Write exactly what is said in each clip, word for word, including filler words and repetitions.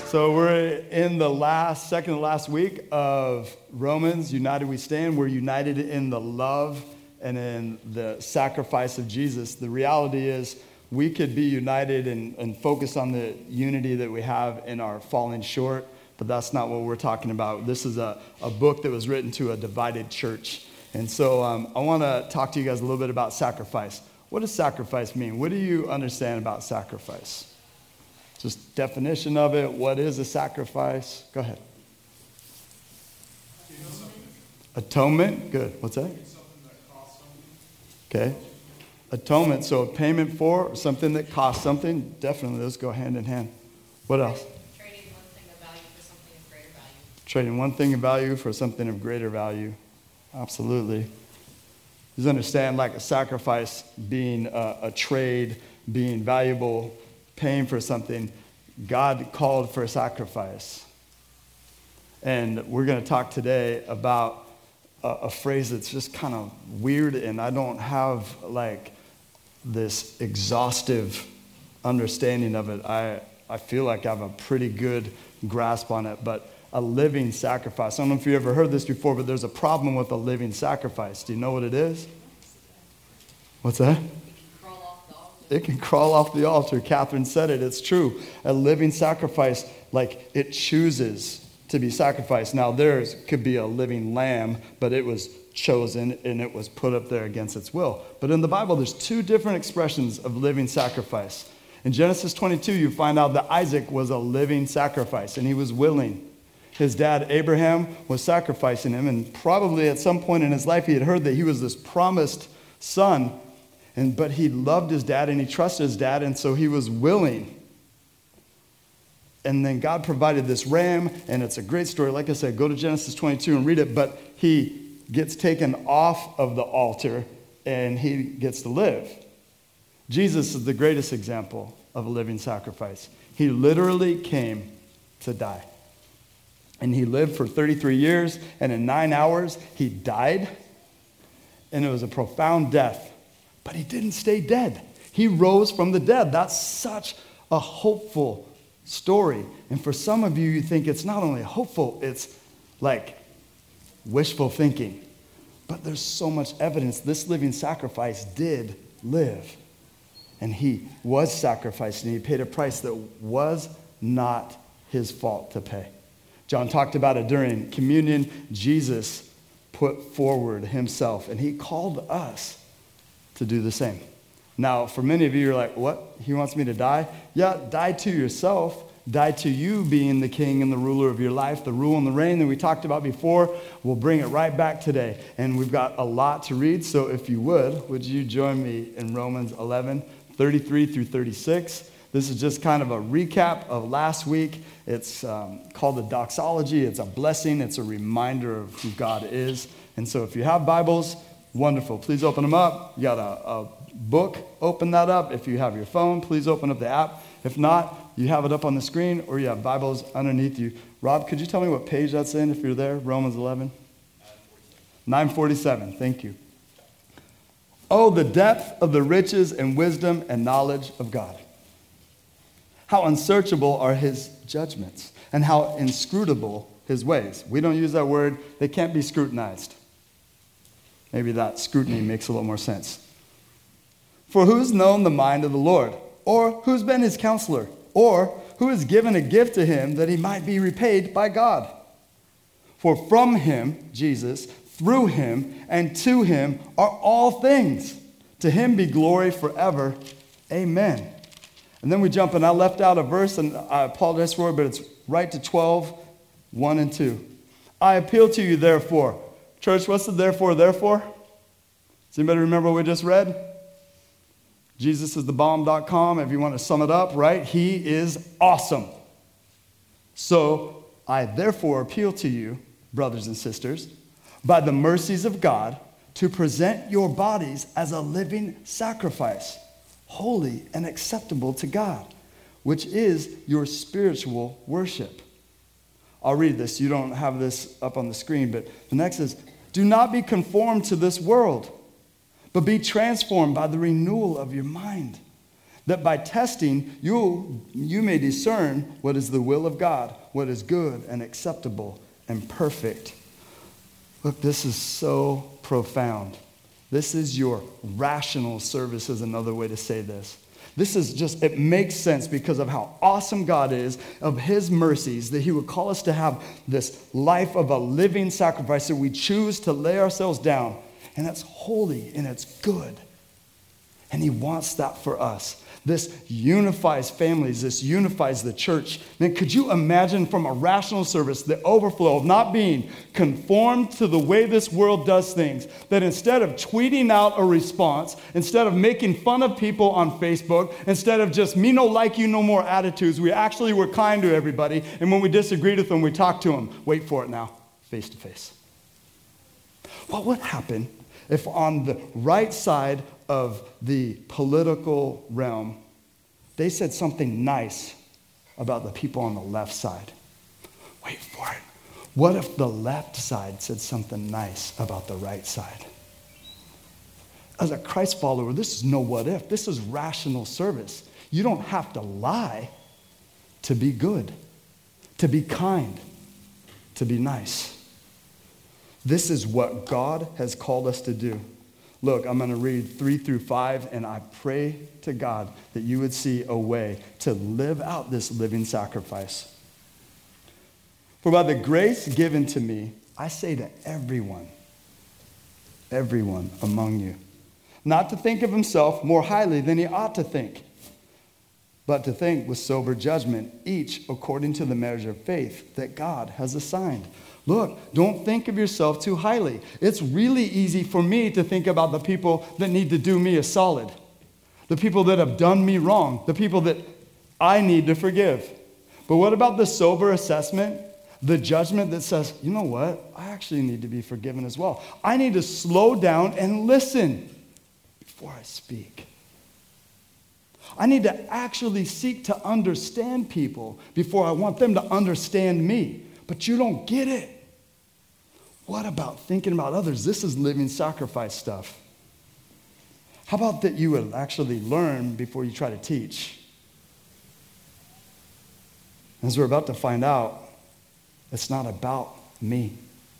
So we're in the last, second to last week of Romans, United We Stand. We're united in the love and in the sacrifice of Jesus. The reality is we could be united and, and focus on the unity that we have in our falling short, but that's not what we're talking about. This is a, a book that was written to a divided church. And so um, I want to talk to you guys a little bit about sacrifice. What does sacrifice mean? What do you understand about sacrifice? Just definition of it. What is a sacrifice? Go ahead. Atonement. Good. What's that? Okay. Atonement. So a payment for something that costs something. Definitely, those go hand in hand. What else? Trading one thing of value for something of greater value. Trading one thing of value for something of greater value. Absolutely. Just understand, like a sacrifice being a, a trade, being valuable, paying for something. God called for a sacrifice. And we're going to talk today about a, a phrase that's just kind of weird, and I don't have like this exhaustive understanding of it. I, I feel like I have a pretty good grasp on it, but a living sacrifice. I don't know if you ever heard this before, but there's a problem with a living sacrifice. Do you know what it is? What's that? It can crawl off the altar. Catherine said it. It's true. A living sacrifice, like it chooses to be sacrificed. Now, theirs could be a living lamb, but it was chosen and it was put up there against its will. But in the Bible, there's two different expressions of living sacrifice. In Genesis twenty-two, you find out that Isaac was a living sacrifice, and he was willing. His dad, Abraham, was sacrificing him, and probably at some point in his life, he had heard that he was this promised son. And, but he loved his dad and he trusted his dad, and so he was willing. And then God provided this ram, and it's a great story. Like I said, go to Genesis twenty-two and read it. But he gets taken off of the altar and he gets to live. Jesus is the greatest example of a living sacrifice. He literally came to die. And he lived for thirty-three years, and in nine hours he died. And it was a profound death. But he didn't stay dead. He rose from the dead. That's such a hopeful story. And for some of you, you think it's not only hopeful, it's like wishful thinking. But there's so much evidence this living sacrifice did live. And he was sacrificed, and he paid a price that was not his fault to pay. John talked about it during communion. Jesus put forward himself, and he called us to do the same. Now, for many of you, you're like, what? He wants me to die? Yeah, die to yourself. Die to you being the king and the ruler of your life. The rule and the reign that we talked about before, we'll bring it right back today. And we've got a lot to read, so if you would, would you join me in Romans eleven, thirty-three through thirty-six? This is just kind of a recap of last week. It's um, called the doxology. It's a blessing. It's a reminder of who God is. And so if you have Bibles, wonderful. Please open them up. You got a, a book, open that up. If you have your phone, please open up the app. If not, you have it up on the screen, or you have Bibles underneath you. Rob, could you tell me what page that's in if you're there? Romans eleven? nine forty-seven. Thank you. Oh, the depth of the riches and wisdom and knowledge of God. How unsearchable are his judgments, and how inscrutable his ways. We don't use that word. They can't be scrutinized. Maybe that scrutiny makes a little more sense. For who's known the mind of the Lord? Or who's been his counselor? Or who has given a gift to him that he might be repaid by God? For from him, Jesus, through him, and to him are all things. To him be glory forever. Amen. And then we jump, and I left out a verse, and I apologize for it, but it's right to twelve, one and two. I appeal to you, therefore. Church, what's the therefore, therefore? Does anybody remember what we just read? Jesus is the bomb dot com, if you want to sum it up, right? He is awesome. So, I therefore appeal to you, brothers and sisters, by the mercies of God, to present your bodies as a living sacrifice, holy and acceptable to God, which is your spiritual worship. I'll read this. You don't have this up on the screen, but the next is, do not be conformed to this world, but be transformed by the renewal of your mind. that by testing you, you may discern what is the will of God, what is good and acceptable and perfect. Look, this is so profound. This is your rational service is another way to say this. This is just, it makes sense because of how awesome God is, of his mercies, that he would call us to have this life of a living sacrifice that we choose to lay ourselves down. And it's holy and it's good. And he wants that for us. This unifies families. This unifies the church. Man, could you imagine from a rational service the overflow of not being conformed to the way this world does things, that instead of tweeting out a response, instead of making fun of people on Facebook, instead of just me no like you no more attitudes, we actually were kind to everybody. And when we disagreed with them, we talked to them. Wait for it now, face to face. What would happen if on the right side of the political realm, they said something nice about the people on the left side? Wait for it. What if the left side said something nice about the right side? As a Christ follower, this is no what if. This is rational service. You don't have to lie to be good, to be kind, to be nice. This is what God has called us to do. Look, I'm going to read three through five, and I pray to God that you would see a way to live out this living sacrifice. For by the grace given to me, I say to everyone, everyone among you, not to think of himself more highly than he ought to think, but to think with sober judgment, each according to the measure of faith that God has assigned. Look, don't think of yourself too highly. It's really easy for me to think about the people that need to do me a solid, the people that have done me wrong, the people that I need to forgive. But what about the sober assessment, the judgment that says, you know what, I actually need to be forgiven as well. I need to slow down and listen before I speak. I need to actually seek to understand people before I want them to understand me. But you don't get it. What about thinking about others? This is living sacrifice stuff. How about that you would actually learn before you try to teach? As we're about to find out, it's not about me.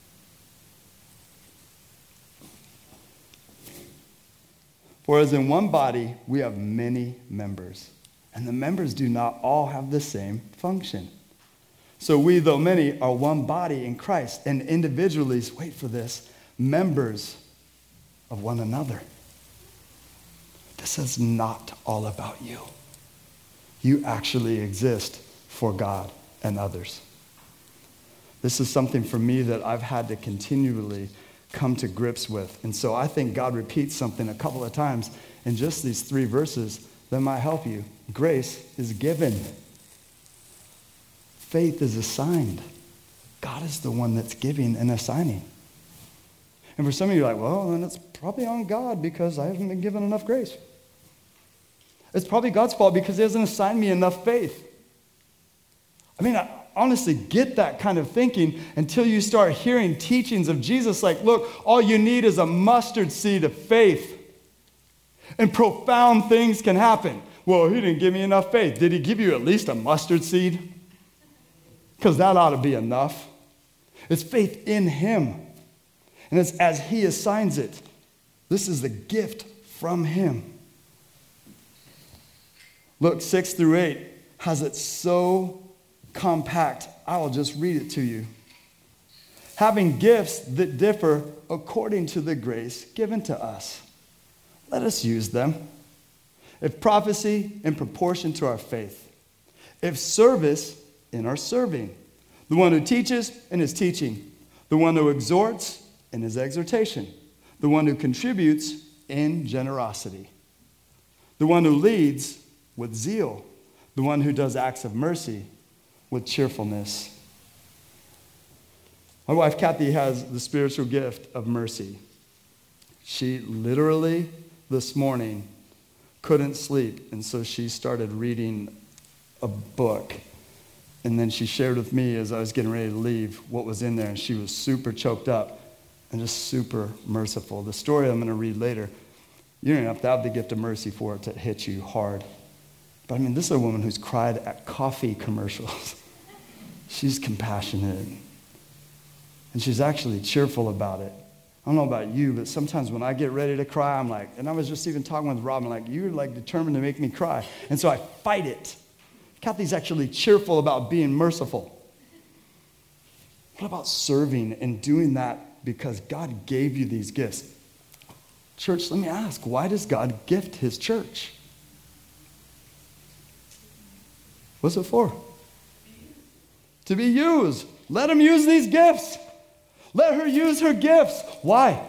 For as in one body, we have many members, and the members do not all have the same function. So we, though many, are one body in Christ, and individually, wait for this, members of one another. This is not all about you. You actually exist for God and others. This is something for me that I've had to continually come to grips with. And so I think God repeats something a couple of times in just these three verses that might help you. Grace is given. Faith is assigned. God is the one that's giving and assigning. And for some of you, you're like, well, then it's probably on God because I haven't been given enough grace. It's probably God's fault because he hasn't assigned me enough faith. I mean, I honestly get that kind of thinking until you start hearing teachings of Jesus like, look, all you need is a mustard seed of faith. And profound things can happen. Well, he didn't give me enough faith. Did he give you at least a mustard seed? Because that ought to be enough. It's faith in him. And it's as he assigns it. This is the gift from him. Look, six through eight has it so compact. I will just read it to you. Having gifts that differ according to the grace given to us, let us use them. If prophecy, in proportion to our faith. If service, in our serving. The one who teaches, in his teaching. The one who exhorts, in his exhortation. The one who contributes, in generosity. The one who leads, with zeal. The one who does acts of mercy, with cheerfulness. My wife, Kathy, has the spiritual gift of mercy. She literally, this morning, couldn't sleep, and so she started reading a book. And then she shared with me as I was getting ready to leave what was in there, and she was super choked up and just super merciful. The story I'm going to read later, you don't have to have the gift of mercy for it to hit you hard. But I mean, this is a woman who's cried at coffee commercials. She's compassionate. And she's actually cheerful about it. I don't know about you, but sometimes when I get ready to cry, I'm like, and I was just even talking with Robin, like, you're like determined to make me cry. And so I fight it. Kathy's actually cheerful about being merciful. What about serving and doing that because God gave you these gifts? Church, let me ask, why does God gift his church? What's it for? To be used. Let him use these gifts. Let her use her gifts. Why?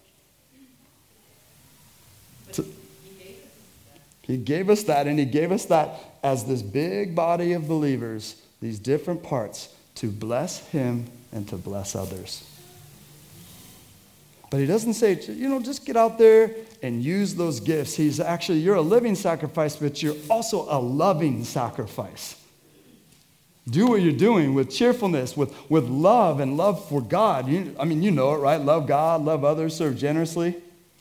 To, he gave us that, and he gave us that as this big body of believers, these different parts, to bless him and to bless others. But he doesn't say, you know, just get out there and use those gifts. He's actually, you're a living sacrifice, but you're also a loving sacrifice. Do what you're doing with cheerfulness, with, with love and love for God. You, I mean, you know it, right? Love God, love others, serve generously.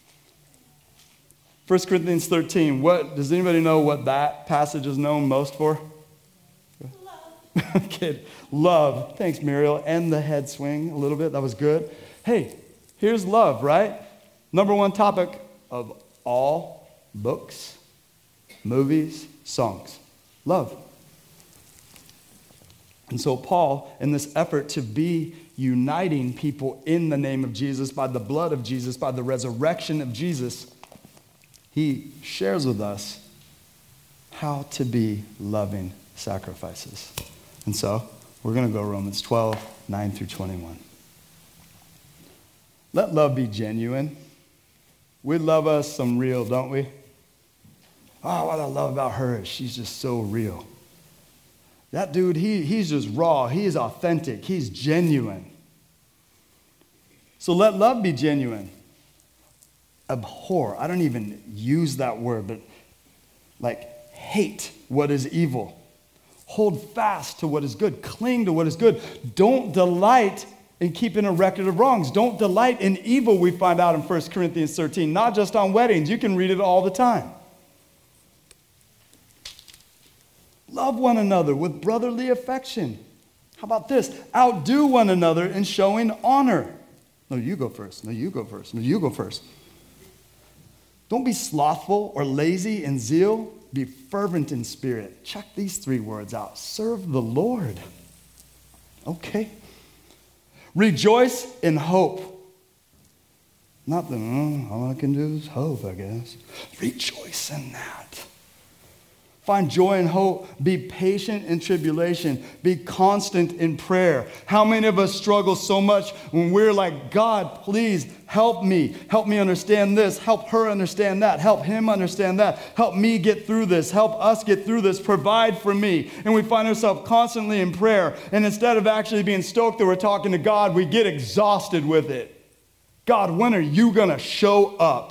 First Corinthians thirteen, what, does anybody know what that passage is known most for? Love. Kid, love. Thanks, Muriel. And the head swing a little bit. That was good. Hey, here's love, right? Number one topic of all books, movies, songs. Love. And so Paul, in this effort to be uniting people in the name of Jesus, by the blood of Jesus, by the resurrection of Jesus, he shares with us how to be loving sacrifices. And so we're going to go Romans twelve, nine through twenty-one. Let love be genuine. We love us some real, don't we? Oh, what I love about her is she's just so real. That dude, he, he's just raw. He is authentic. He's genuine. So let love be genuine. Abhor. I don't even use that word, but like hate what is evil. Hold fast to what is good. Cling to what is good. Don't delight in keeping a record of wrongs. Don't delight in evil, we find out in First Corinthians thirteen. Not just on weddings. You can read it all the time. Love one another with brotherly affection. How about this? Outdo one another in showing honor. No, you go first. No, you go first. No, you go first. Don't be slothful or lazy in zeal. Be fervent in spirit. Check these three words out. Serve the Lord. Okay. Rejoice in hope. Not that, oh, all I can do is hope, I guess. Rejoice in that. Find joy and hope. Be patient in tribulation. Be constant in prayer. How many of us struggle so much when we're like, God, please help me. Help me understand this. Help her understand that. Help him understand that. Help me get through this. Help us get through this. Provide for me. And we find ourselves constantly in prayer. And instead of actually being stoked that we're talking to God, we get exhausted with it. God, when are you going to show up?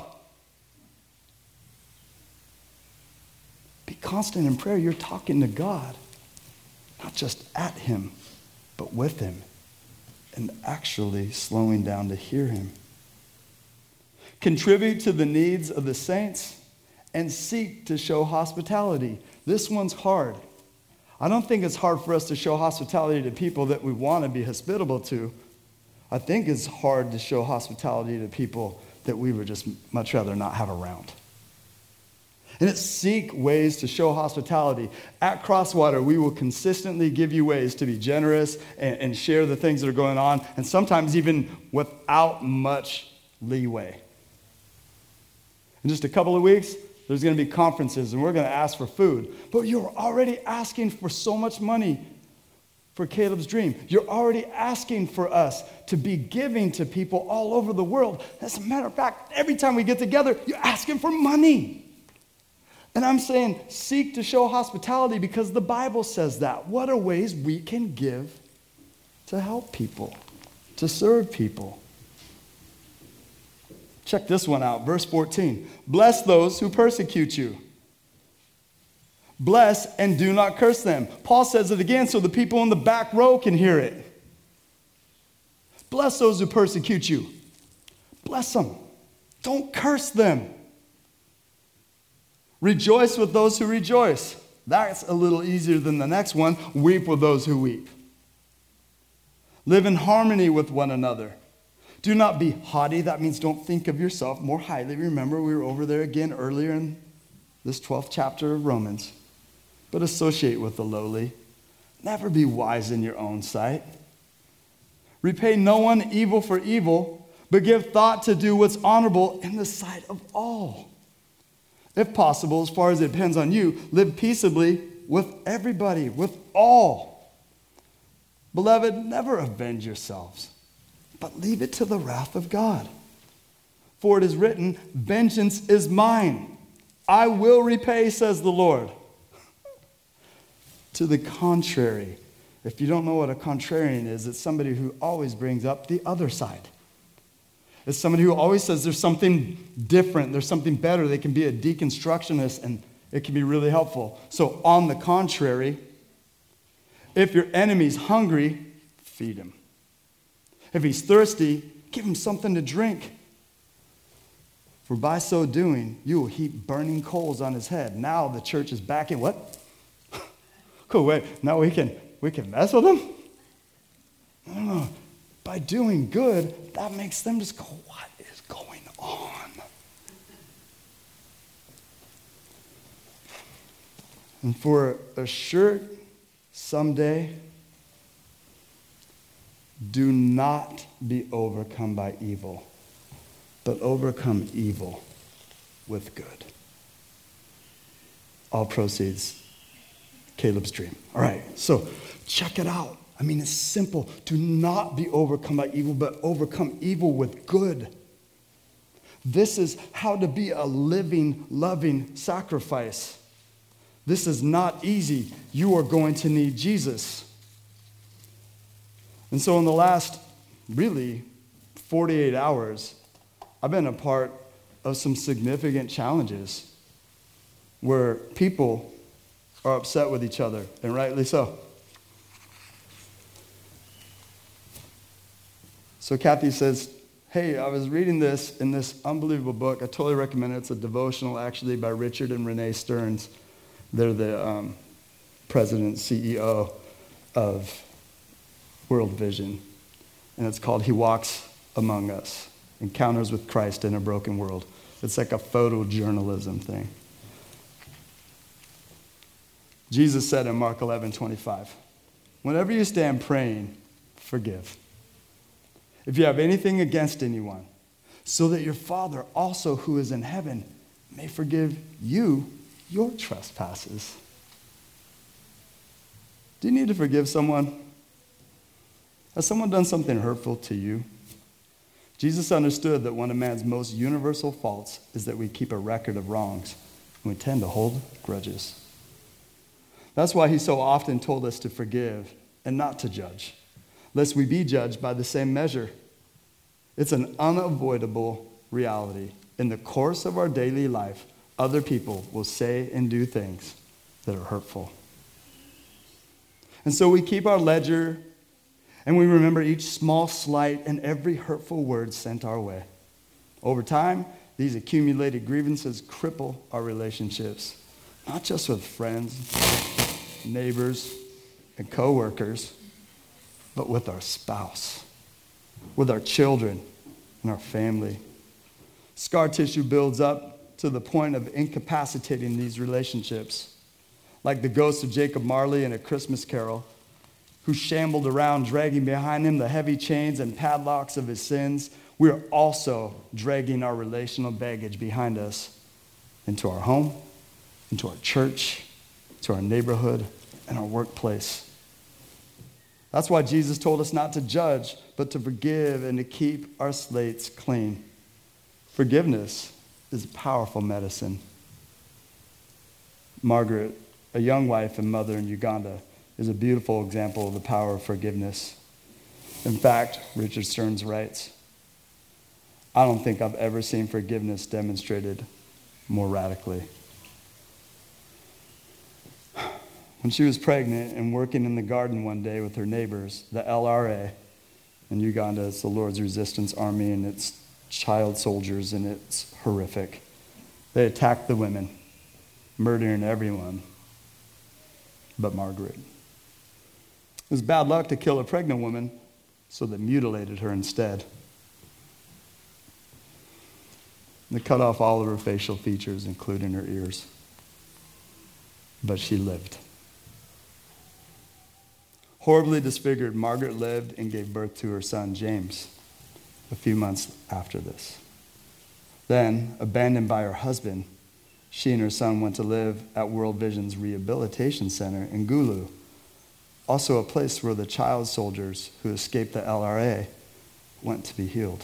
Be constant in prayer. You're talking to God, not just at him, but with him, and actually slowing down to hear him. Contribute to the needs of the saints and seek to show hospitality. This one's hard. I don't think it's hard for us to show hospitality to people that we want to be hospitable to. I think it's hard to show hospitality to people that we would just much rather not have around. And it's seek ways to show hospitality. At Crosswater, we will consistently give you ways to be generous and, and share the things that are going on, and sometimes even without much leeway. In just a couple of weeks, there's going to be conferences, and we're going to ask for food. But you're already asking for so much money for Caleb's Dream. You're already asking for us to be giving to people all over the world. As a matter of fact, every time we get together, you're asking for money. And I'm saying seek to show hospitality because the Bible says that. What are ways we can give to help people, to serve people? Check this one out, verse fourteen. Bless those who persecute you. Bless and do not curse them. Paul says it again so the people in the back row can hear it. Bless those who persecute you. Bless them. Don't curse them. Rejoice with those who rejoice. That's a little easier than the next one. Weep with those who weep. Live in harmony with one another. Do not be haughty. That means don't think of yourself more highly. Remember, we were over there again earlier in this twelfth chapter of Romans. But associate with the lowly. Never be wise in your own sight. Repay no one evil for evil, but give thought to do what's honorable in the sight of all. If possible, as far as it depends on you, live peaceably with everybody, with all. Beloved, never avenge yourselves, but leave it to the wrath of God. For it is written, vengeance is mine. I will repay, says the Lord. To the contrary, if you don't know what a contrarian is, it's somebody who always brings up the other side. It's somebody who always says there's something different, there's something better. They can be a deconstructionist, and it can be really helpful. So on the contrary, if your enemy's hungry, feed him. If he's thirsty, give him something to drink. For by so doing, you will heap burning coals on his head. Now the church is back in what? Cool, wait, now we can we can mess with him? No, no, no. By doing good, that makes them just go, what is going on? And for a shirt someday, do not be overcome by evil, but overcome evil with good. All proceeds, Caleb's dream. All right, so check it out. I mean, it's simple. Do not be overcome by evil, but overcome evil with good. This is how to be a living, loving sacrifice. This is not easy. You are going to need Jesus. And so in the last, really, forty-eight hours, I've been a part of some significant challenges where people are upset with each other, and rightly so. So Kathy says, hey, I was reading this in this unbelievable book. I totally recommend it. It's a devotional, actually, by Richard and Renee Stearns. They're the um, president and C E O of World Vision. And it's called He Walks Among Us, Encounters with Christ in a Broken World. It's like a photojournalism thing. Jesus said in Mark eleven twenty-five, whenever you stand praying, forgive. If you have anything against anyone, so that your Father also who is in heaven may forgive you your trespasses. Do you need to forgive someone? Has someone done something hurtful to you? Jesus understood that one of man's most universal faults is that we keep a record of wrongs, and we tend to hold grudges. That's why he so often told us to forgive and not to judge, lest we be judged by the same measure. It's an unavoidable reality. In the course of our daily life, other people will say and do things that are hurtful. And so we keep our ledger, and we remember each small slight and every hurtful word sent our way. Over time, these accumulated grievances cripple our relationships, not just with friends, neighbors, and coworkers, but with our spouse, with our children, and our family. Scar tissue builds up to the point of incapacitating these relationships, like the ghost of Jacob Marley in A Christmas Carol, who shambled around dragging behind him the heavy chains and padlocks of his sins. We are also dragging our relational baggage behind us into our home, into our church, to our neighborhood, and our workplace. That's why Jesus told us not to judge, but to forgive and to keep our slates clean. Forgiveness is powerful medicine. Margaret, a young wife and mother in Uganda, is a beautiful example of the power of forgiveness. In fact, Richard Stearns writes, I don't think I've ever seen forgiveness demonstrated more radically. When she was pregnant and working in the garden one day with her neighbors, the L R A, in Uganda, it's the Lord's Resistance Army, and it's child soldiers, and it's horrific. They attacked the women, murdering everyone but Margaret. It was bad luck to kill a pregnant woman, so they mutilated her instead. They cut off all of her facial features, including her ears. But she lived. Horribly disfigured, Margaret lived and gave birth to her son, James, a few months after this. Then, abandoned by her husband, she and her son went to live at World Vision's Rehabilitation Center in Gulu, also a place where the child soldiers who escaped the L R A went to be healed.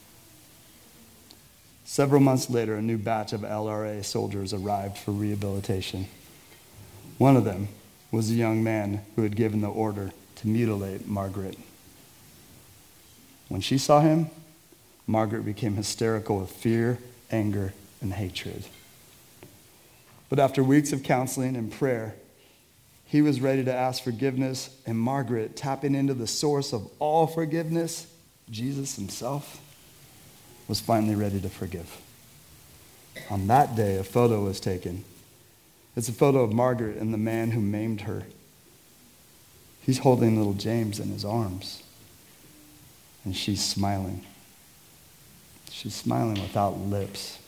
Several months later, a new batch of L R A soldiers arrived for rehabilitation. One of them was a young man who had given the order to mutilate Margaret. When she saw him, Margaret became hysterical with fear, anger, and hatred. But after weeks of counseling and prayer, he was ready to ask forgiveness, and Margaret, tapping into the source of all forgiveness, Jesus himself, was finally ready to forgive. On that day, a photo was taken. It's a photo of Margaret and the man who maimed her. He's holding little James in his arms, and she's smiling. She's smiling without lips.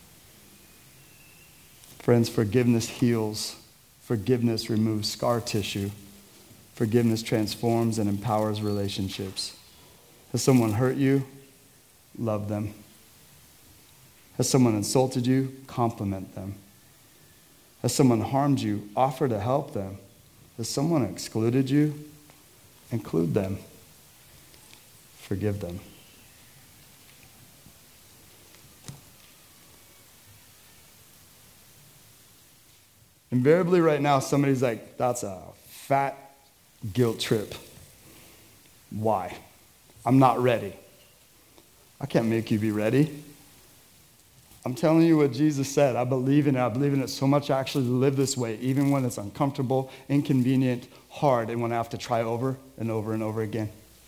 Friends, forgiveness heals. Forgiveness removes scar tissue. Forgiveness transforms and empowers relationships. Has someone hurt you? Love them. Has someone insulted you? Compliment them. Has someone harmed you? Offer to help them. Has someone excluded you? Include them. Forgive them. Invariably right now, somebody's like, that's a fat guilt trip. Why? I'm not ready. I can't make you be ready. I'm telling you what Jesus said. I believe in it. I believe in it so much I actually live this way, even when it's uncomfortable, inconvenient, hard, and when I have to try over and over and over again.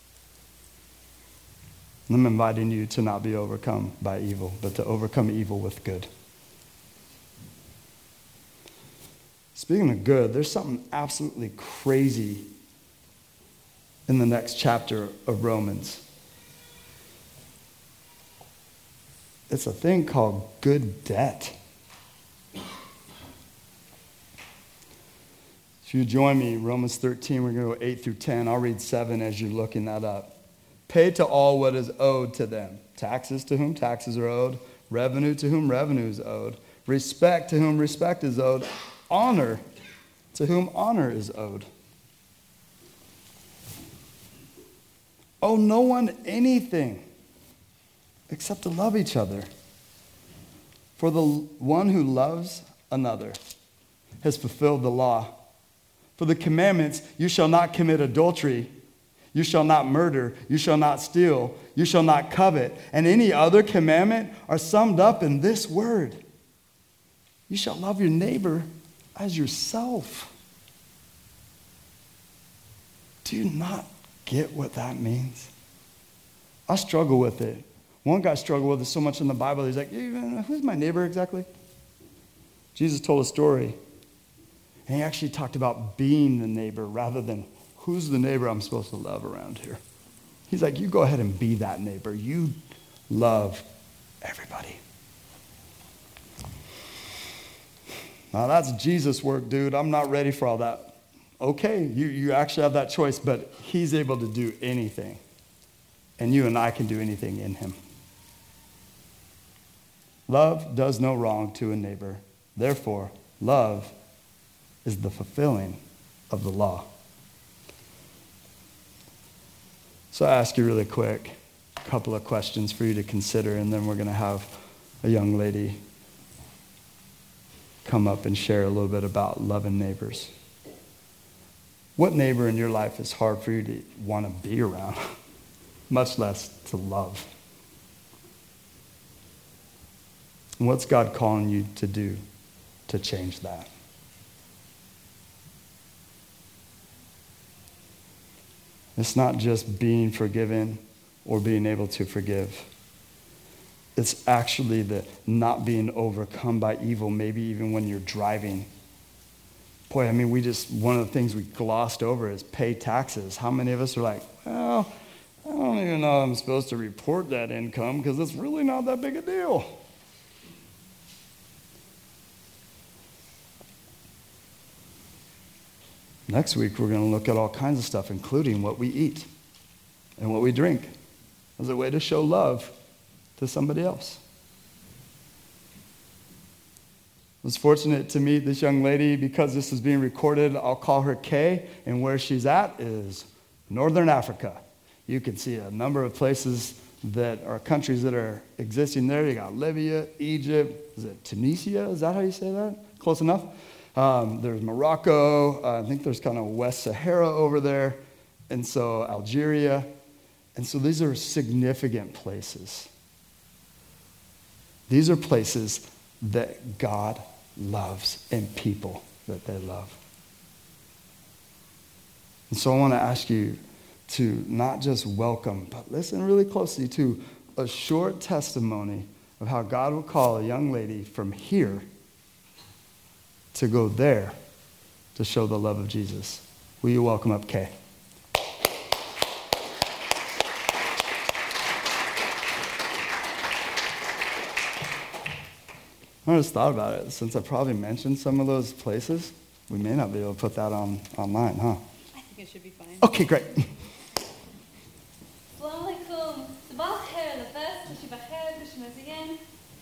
And I'm inviting you to not be overcome by evil, but to overcome evil with good. Speaking of good, there's something absolutely crazy in the next chapter of Romans. It's a thing called good debt. If you join me, Romans thirteen, we're going to go eight through ten. I'll read seven as you're looking that up. Pay to all what is owed to them. Taxes to whom taxes are owed. Revenue to whom revenue is owed. Respect to whom respect is owed. Honor to whom honor is owed. Owe no one anything except to love each other. For the one who loves another has fulfilled the law. For the commandments, you shall not commit adultery, you shall not murder, you shall not steal, you shall not covet, and any other commandment are summed up in this word: you shall love your neighbor as yourself. Do you not get what that means? I struggle with it. One guy struggled with it so much in the Bible, he's like, who's my neighbor exactly? Jesus told a story, and he actually talked about being the neighbor rather than who's the neighbor I'm supposed to love around here. He's like, you go ahead and be that neighbor. You love everybody. Now that's Jesus work, dude. I'm not ready for all that. Okay, you, you actually have that choice, but he's able to do anything. And you and I can do anything in him. Love does no wrong to a neighbor. Therefore, love is the fulfilling of the law. So I ask you really quick, a couple of questions for you to consider, and then we're going to have a young lady come up and share a little bit about loving neighbors. What neighbor in your life is hard for you to want to be around, much less to love? And what's God calling you to do to change that? It's not just being forgiven or being able to forgive. It's actually the not being overcome by evil, maybe even when you're driving, boy, I mean, we just, one of the things we glossed over is pay taxes. How many of us are like, well, I don't even know I'm supposed to report that income because it's really not that big a deal. Next week, we're going to look at all kinds of stuff, including what we eat and what we drink as a way to show love to somebody else. I was fortunate to meet this young lady. Because this is being recorded, I'll call her Kay, and where she's at is Northern Africa. You can see a number of places that are countries that are existing there. You got Libya, Egypt, is it Tunisia? Is that how you say that? Close enough. Um, there's Morocco. Uh, I think there's kind of West Sahara over there. And so Algeria. And so these are significant places. These are places that God loves and people that they love. And so I want to ask you to not just welcome, but listen really closely to a short testimony of how God will call a young lady from here to go there to show the love of Jesus. Will you welcome up Kay? I just thought about it. Since I probably mentioned some of those places, we may not be able to put that on online, huh? I think it should be fine. Okay, great. Assalamu alaikum. Sabah khair labas, kushi bakhair, kushi maziyan.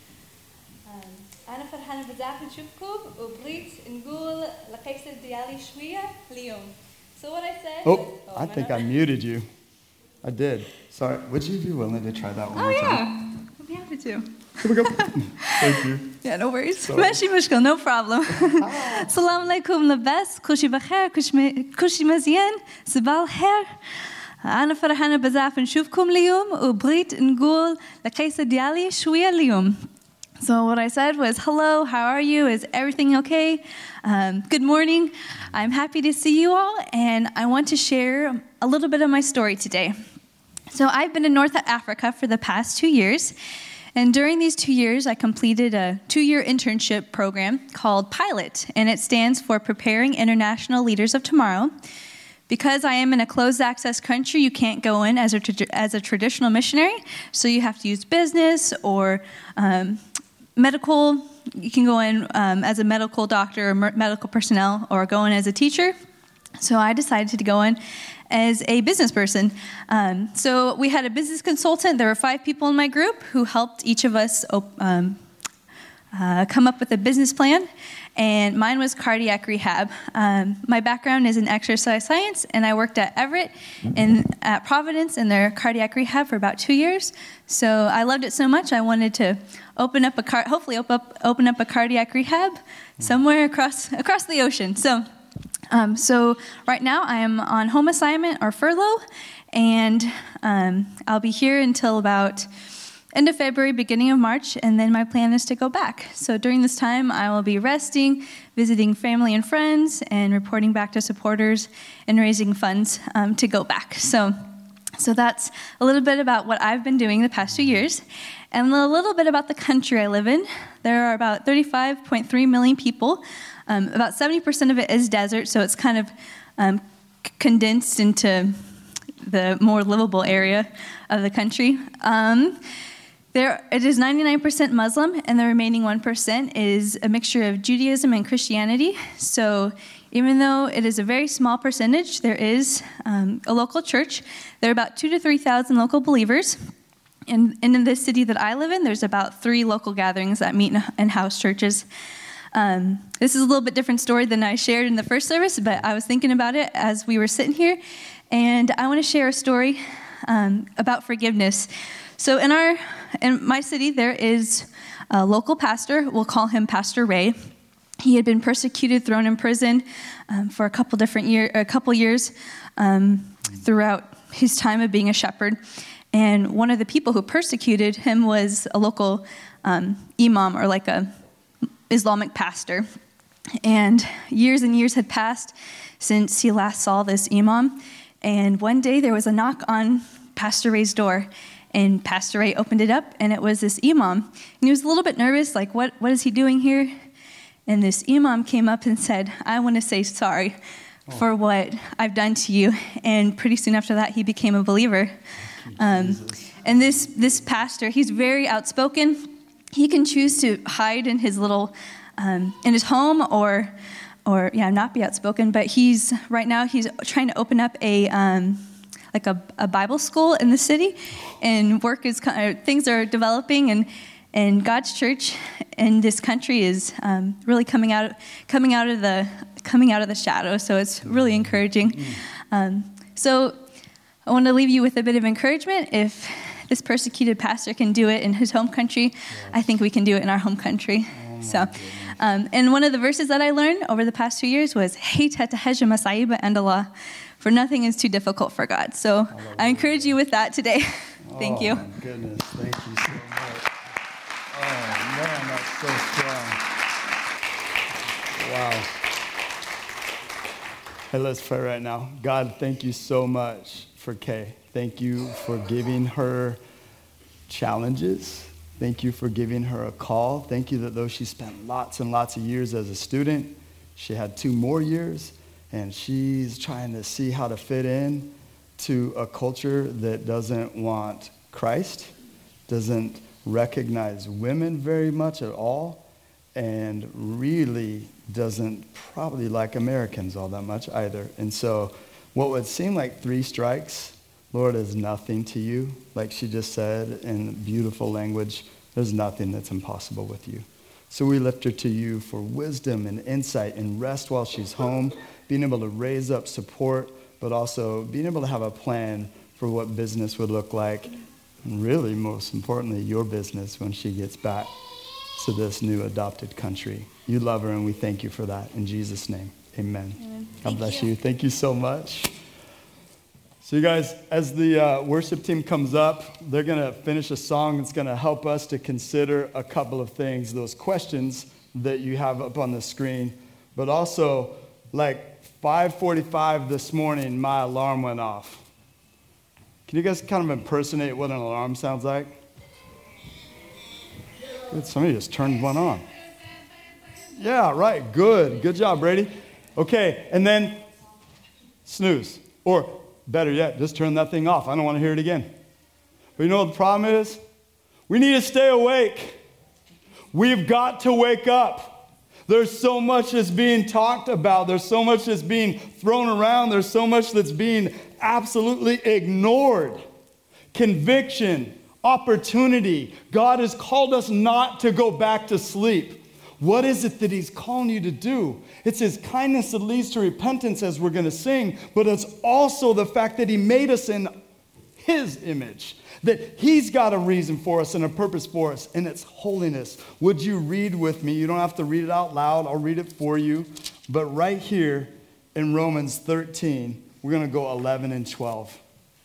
أنا فرحانة بزاف نشوفكم وبريت نقول لقيس ديالي شوية اليوم. So what I said Oh, was, oh, I am think not I muted you. I did. Sorry. Would you be willing to try that one Oh more yeah, time? I'll be happy to. Here we go. Thank you. Yeah, no worries. Sorry. ماشي مشكلة, no problem. السلام عليكم لاباس, كل شي بخير, كل شي مزيان, صباح الخير. أنا فرحانة بزاف نشوفكم اليوم وبغيت نقول لقيس ديالي شوية اليوم. So what I said was, hello, how are you? Is everything okay? Um, good morning. I'm happy to see you all, and I want to share a little bit of my story today. So I've been in North Africa for the past two years, and during these two years, I completed a two-year internship program called PILOT, and it stands for Preparing International Leaders of Tomorrow. Because I am in a closed-access country, you can't go in as a, as a traditional missionary, so you have to use business or um, medical. You can go in um, as a medical doctor or medical personnel, or go in as a teacher. So I decided to go in as a business person. Um, so we had a business consultant. There were five people in my group who helped each of us um, uh, come up with a business plan. And mine was cardiac rehab. Um, my background is in exercise science, and I worked at Everett and at Providence in their cardiac rehab for about two years. So I loved it so much, I wanted to open up a car, hopefully open up, open up a cardiac rehab somewhere across across the ocean. So, um, so right now I am on home assignment or furlough, and um, I'll be here until about end of February, beginning of March, and then my plan is to go back. So during this time, I will be resting, visiting family and friends, and reporting back to supporters and raising funds um, to go back. So, so that's a little bit about what I've been doing the past two years, and a little bit about the country I live in. There are about thirty-five point three million people. Um, about seventy percent of it is desert, so it's kind of um, c- condensed into the more livable area of the country. Um, There, it is ninety-nine percent Muslim, and the remaining one percent is a mixture of Judaism and Christianity. So even though it is a very small percentage, there is um, a local church. There are about two to three thousand local believers. And, and in this city that I live in, there's about three local gatherings that meet in, in house churches. Um, this is a little bit different story than I shared in the first service, but I was thinking about it as we were sitting here. And I want to share a story um, about forgiveness. So in our, in my city, there is a local pastor. We'll call him Pastor Ray. He had been persecuted, thrown in prison um, for a couple different year, a couple years um, throughout his time of being a shepherd. And one of the people who persecuted him was a local um, imam, or like a Islamic pastor. And years and years had passed since he last saw this imam. And one day there was a knock on Pastor Ray's door. And Pastor Ray opened it up, and it was this imam. And he was a little bit nervous, like, what, what is he doing here? And this imam came up and said, I want to say sorry oh. for what I've done to you. And pretty soon after that, he became a believer. Um, and this, this pastor, he's very outspoken. He can choose to hide in his little, um, in his home or, or yeah, not be outspoken. But he's, right now, he's trying to open up a, um, like a, a Bible school in the city. And work is, things are developing, and And God's church in this country is um, really coming out, coming out of the, coming out of the shadow. So it's really encouraging. Um, so I want to leave you with a bit of encouragement. If this persecuted pastor can do it in his home country, yes. I think we can do it in our home country. Oh so, um, and one of the verses that I learned over the past few years was "Hate hatahajah masaiba and Allah," for nothing is too difficult for God. So I, I encourage you with that today. Thank oh, you. My goodness, thank you so much. Oh, man, that's so strong. Wow. Hey, let's pray right now. God, thank you so much for Kay. Thank you for giving her challenges. Thank you for giving her a call. Thank you that though she spent lots and lots of years as a student, she had two more years, and she's trying to see how to fit in to a culture that doesn't want Christ, doesn't recognize women very much at all, and really doesn't probably like Americans all that much either. And so what would seem like three strikes, Lord, is nothing to you. Like she just said in beautiful language, there's nothing that's impossible with you. So we lift her to you for wisdom and insight and rest while she's home, being able to raise up support, but also being able to have a plan for what business would look like. And really, most importantly, your business when she gets back to this new adopted country. You love her, and we thank you for that. In Jesus' name, amen. amen. God bless you. you. Thank you so much. So you guys, as the uh, worship team comes up, they're going to finish a song that's going to help us to consider a couple of things, those questions that you have up on the screen. But also, like five forty-five this morning, my alarm went off. Can you guys kind of impersonate what an alarm sounds like? Good, somebody just turned one on. Yeah, right, good. Good job, Brady. Okay, and then snooze. Or better yet, just turn that thing off. I don't want to hear it again. But you know what the problem is? We need to stay awake. We've got to wake up. There's so much that's being talked about. There's so much that's being thrown around. There's so much that's being absolutely ignored. Conviction, opportunity. God has called us not to go back to sleep. What is it that he's calling you to do? It's his kindness that leads to repentance, as we're going to sing, but it's also the fact that he made us in his image, that he's got a reason for us and a purpose for us, and it's holiness. Would you read with me? You don't have to read it out loud. I'll read it for you. But right here in Romans thirteen, we're going to go eleven and twelve.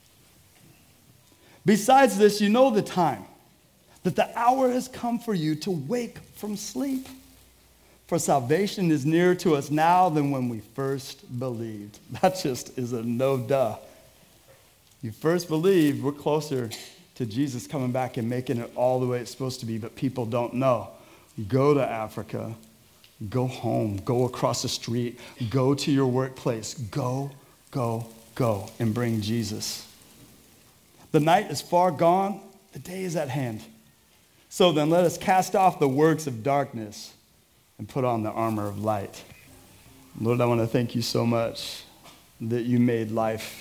Besides this, you know the time, that the hour has come for you to wake from sleep. For salvation is nearer to us now than when we first believed. That just is a no duh. You first believed, we're closer to Jesus coming back and making it all the way it's supposed to be, but people don't know. Go to Africa. Go home. Go across the street. Go to your workplace. Go, go, go, and bring Jesus. The night is far gone. The day is at hand. So then let us cast off the works of darkness and put on the armor of light. Lord, I want to thank you so much that you made life.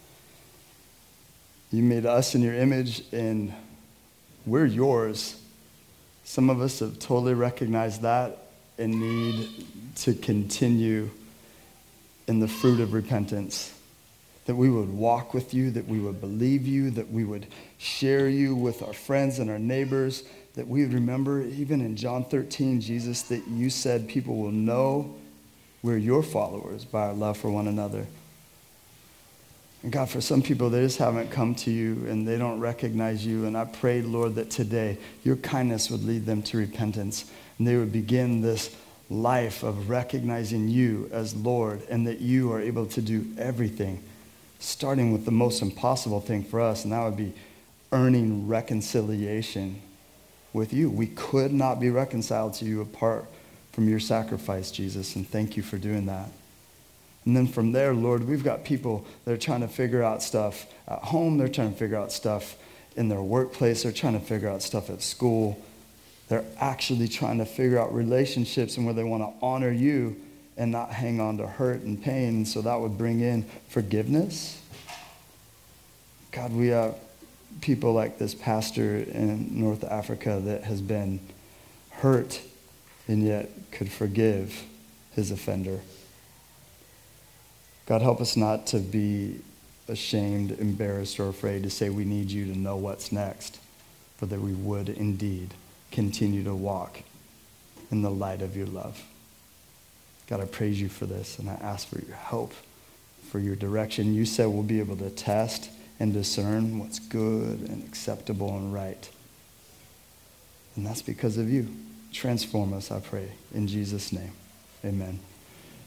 You made us in your image, and we're yours. Some of us have totally recognized that and need to continue in the fruit of repentance. That we would walk with you, that we would believe you, that we would share you with our friends and our neighbors, that we would remember, even in John thirteen, Jesus, that you said people will know we're your followers by our love for one another. And God, for some people, they just haven't come to you and they don't recognize you. And I pray, Lord, that today your kindness would lead them to repentance and they would begin this life of recognizing you as Lord and that you are able to do everything, starting with the most impossible thing for us, and that would be earning reconciliation with you. We could not be reconciled to you apart from from your sacrifice, Jesus, and thank you for doing that. And then from there, Lord, we've got people that are trying to figure out stuff at home. They're trying to figure out stuff in their workplace. They're trying to figure out stuff at school. They're actually trying to figure out relationships and where they want to honor you and not hang on to hurt and pain. So that would bring in forgiveness. God, we have people like this pastor in North Africa that has been hurt and yet could forgive his offender. God, help us not to be ashamed, embarrassed, or afraid to say we need you to know what's next, but that we would indeed continue to walk in the light of your love. God, I praise you for this, and I ask for your help, for your direction. You said we'll be able to test and discern what's good and acceptable and right. And that's because of you. Transform us, I pray. In Jesus' name, amen.